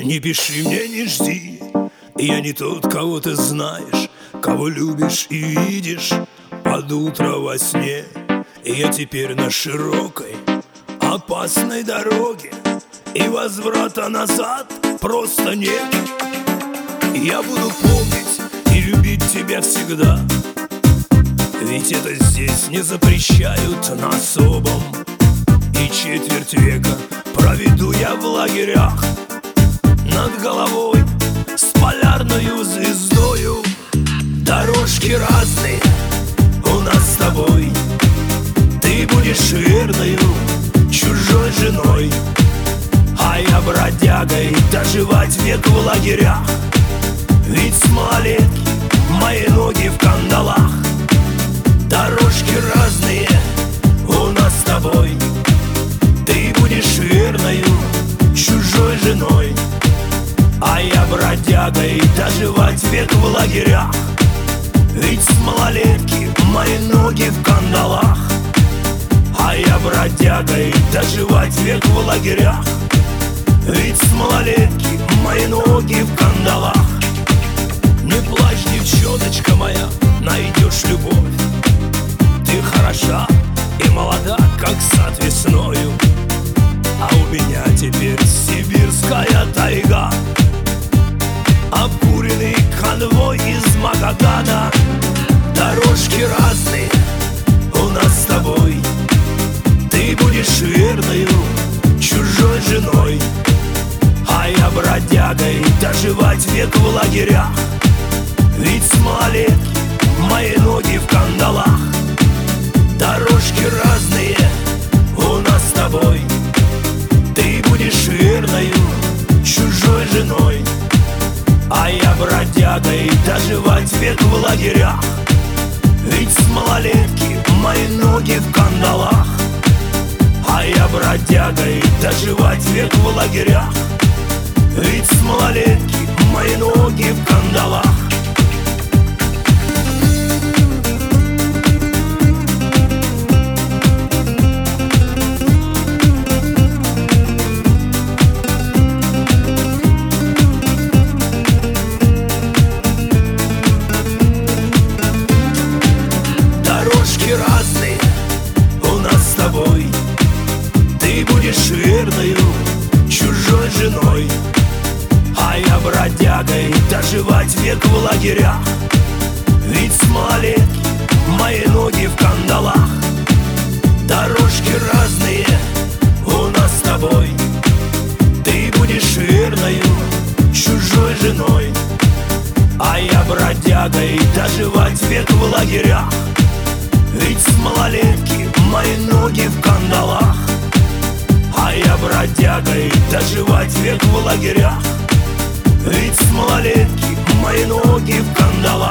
Не пиши мне, не жди, я не тот, кого ты знаешь, кого любишь и видишь под утро во сне. Я теперь на широкой, опасной дороге, и возврата назад просто нет. Я буду помнить и любить тебя всегда, ведь это здесь не запрещают на особом. И четверть века проведу я в лагерях, над головой с полярною звездою. Дорожки разные у нас с тобой, ты будешь верною чужой женой, а я бродягой доживать век в лагерях. Ведь с малолетки мои ноги в кандалах. Дорожки разные у нас с тобой, ты будешь верною чужой женой, а я бродягой доживать век в лагерях. Ведь с малолетки мои ноги в кандалах, а я бродягой доживать век в лагерях. Ведь с малолетки мои ноги в кандалах. Не плачь, девчоночка моя, найдешь любовь. Ты хороша и молода, как сад весною, а у меня теперь сибирская тайга, обкуренный конвой из Магадана. Дорожки разные у нас с тобой, ты будешь верною чужой женой, а я бродягой доживать век в лагерях. Ведь с малолетки мои ноги в кандалах. Дорожки разные у нас с тобой, ты будешь верною чужой женой, а я бродягой доживать век в лагерях. Ведь с малолетки мои ноги в кандалах, а я бродягой доживать век в лагерях. Ведь с малолетки мои ноги в кандалах. Разные у нас с тобой, ты будешь верною чужой женой, а я бродягой доживать век в лагерях. Ведь с малолетки мои ноги в кандалах. Дорожки разные у нас с тобой, ты будешь верною чужой женой, а я бродягой доживать век в лагерях. Ведь с малолетки мои ноги в кандалах, а я бродягой доживать век в лагерях. Ведь с малолетки мои ноги в кандалах.